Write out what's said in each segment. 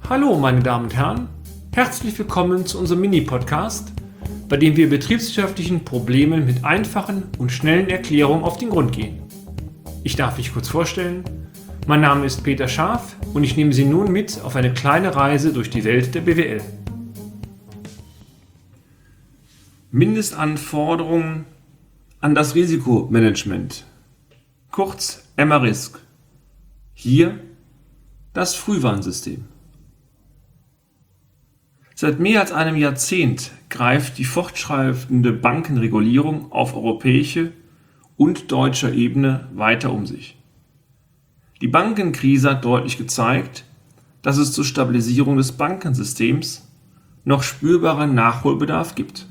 Hallo meine Damen und Herren, herzlich willkommen zu unserem Mini-Podcast, bei dem wir betriebswirtschaftlichen Problemen mit einfachen und schnellen Erklärungen auf den Grund gehen. Ich darf mich kurz vorstellen, mein Name ist Peter Scharf und ich nehme Sie nun mit auf eine kleine Reise durch die Welt der BWL. Mindestanforderungen an das Risikomanagement, kurz MA-Risk. Hier das Frühwarnsystem. Seit mehr als einem Jahrzehnt greift die fortschreitende Bankenregulierung auf europäischer und deutscher Ebene weiter um sich. Die Bankenkrise hat deutlich gezeigt, dass es zur Stabilisierung des Bankensystems noch spürbaren Nachholbedarf gibt.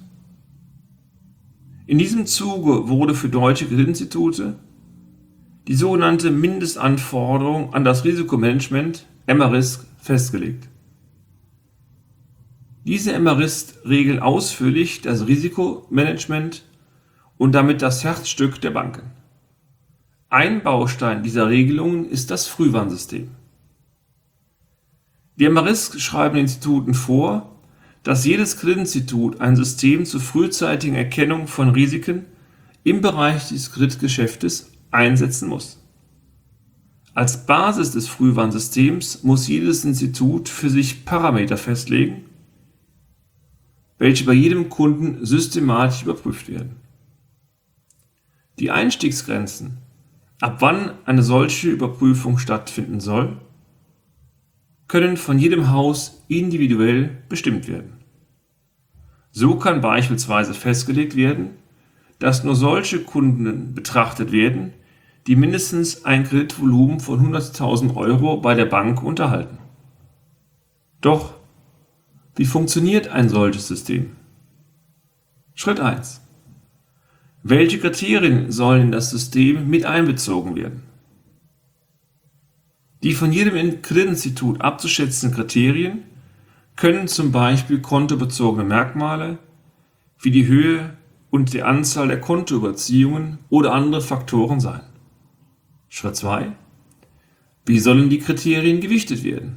In diesem Zuge wurde für deutsche Kreditinstitute die sogenannte Mindestanforderung an das Risikomanagement MA-Risk festgelegt. Diese MA-Risk regeln ausführlich das Risikomanagement und damit das Herzstück der Banken. Ein Baustein dieser Regelungen ist das Frühwarnsystem. Die MA-Risk schreiben den Instituten vor, dass jedes Kreditinstitut ein System zur frühzeitigen Erkennung von Risiken im Bereich des Kreditgeschäftes einsetzen muss. Als Basis des Frühwarnsystems muss jedes Institut für sich Parameter festlegen, welche bei jedem Kunden systematisch überprüft werden. Die Einstiegsgrenzen, ab wann eine solche Überprüfung stattfinden soll, können von jedem Haus individuell bestimmt werden. So kann beispielsweise festgelegt werden, dass nur solche Kunden betrachtet werden, die mindestens ein Kreditvolumen von 100.000 Euro bei der Bank unterhalten. Doch wie funktioniert ein solches System? Schritt 1. Welche Kriterien sollen in das System mit einbezogen werden? Die von jedem Kreditinstitut abzuschätzenden Kriterien können zum Beispiel kontobezogene Merkmale wie die Höhe und die Anzahl der Kontoüberziehungen oder andere Faktoren sein. Schritt 2. Wie sollen die Kriterien gewichtet werden?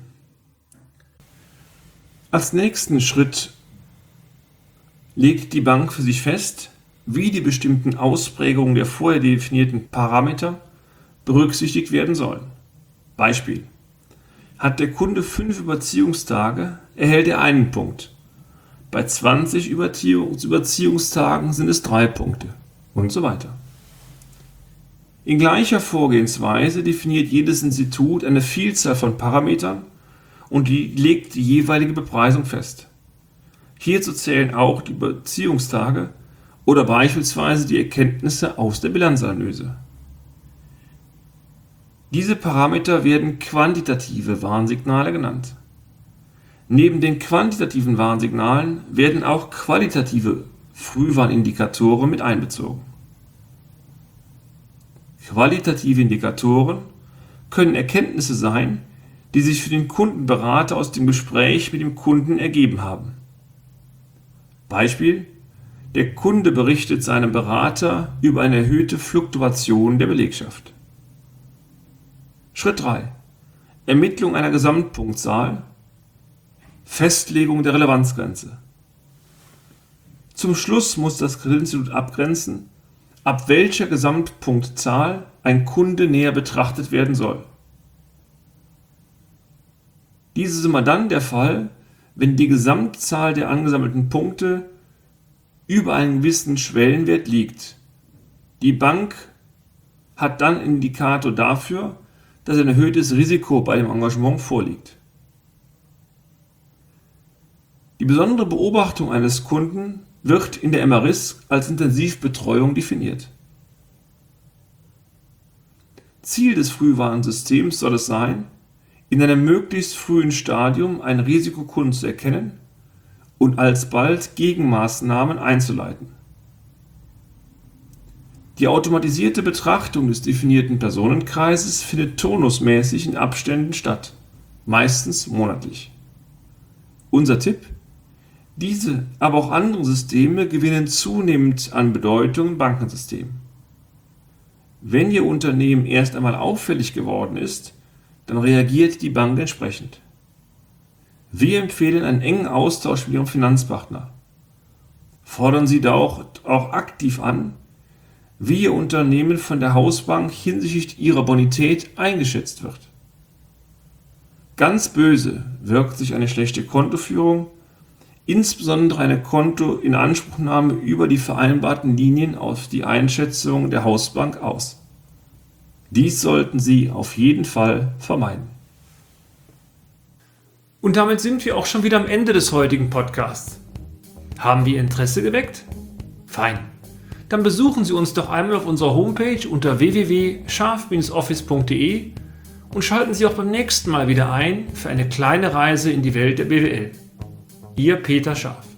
Als nächsten Schritt legt die Bank für sich fest, wie die bestimmten Ausprägungen der vorher definierten Parameter berücksichtigt werden sollen. Beispiel: Hat der Kunde 5 Überziehungstage, erhält er einen Punkt. Bei 20 Überziehungstagen sind es 3 Punkte und so weiter. In gleicher Vorgehensweise definiert jedes Institut eine Vielzahl von Parametern und legt die jeweilige Bepreisung fest. Hierzu zählen auch die Überziehungstage oder beispielsweise die Erkenntnisse aus der Bilanzanalyse. Diese Parameter werden quantitative Warnsignale genannt. Neben den quantitativen Warnsignalen werden auch qualitative Frühwarnindikatoren mit einbezogen. Qualitative Indikatoren können Erkenntnisse sein, die sich für den Kundenberater aus dem Gespräch mit dem Kunden ergeben haben. Beispiel: Der Kunde berichtet seinem Berater über eine erhöhte Fluktuation der Belegschaft. Schritt 3. Ermittlung einer Gesamtpunktzahl, Festlegung der Relevanzgrenze. Zum Schluss muss das Kreditinstitut abgrenzen, ab welcher Gesamtpunktzahl ein Kunde näher betrachtet werden soll. Dies ist immer dann der Fall, wenn die Gesamtzahl der angesammelten Punkte über einen gewissen Schwellenwert liegt. Die Bank hat dann einen Indikator dafür, dass ein erhöhtes Risiko bei dem Engagement vorliegt. Die besondere Beobachtung eines Kunden wird in der MA-Risk als Intensivbetreuung definiert. Ziel des Frühwarnsystems soll es sein, in einem möglichst frühen Stadium einen Risikokunden zu erkennen und alsbald Gegenmaßnahmen einzuleiten. Die automatisierte Betrachtung des definierten Personenkreises findet turnusmäßig in Abständen statt, meistens monatlich. Unser Tipp: Diese, aber auch andere Systeme gewinnen zunehmend an Bedeutung im Bankensystem. Wenn Ihr Unternehmen erst einmal auffällig geworden ist, dann reagiert die Bank entsprechend. Wir empfehlen einen engen Austausch mit Ihrem Finanzpartner. Fordern Sie da auch aktiv an, wie Ihr Unternehmen von der Hausbank hinsichtlich Ihrer Bonität eingeschätzt wird. Ganz böse wirkt sich eine schlechte Kontoführung, insbesondere eine Kontoinanspruchnahme über die vereinbarten Linien auf die Einschätzung der Hausbank aus. Dies sollten Sie auf jeden Fall vermeiden. Und damit sind wir auch schon wieder am Ende des heutigen Podcasts. Haben wir Interesse geweckt? Fein. Dann besuchen Sie uns doch einmal auf unserer Homepage unter www.scharf-office.de und schalten Sie auch beim nächsten Mal wieder ein für eine kleine Reise in die Welt der BWL. Ihr Peter Scharf.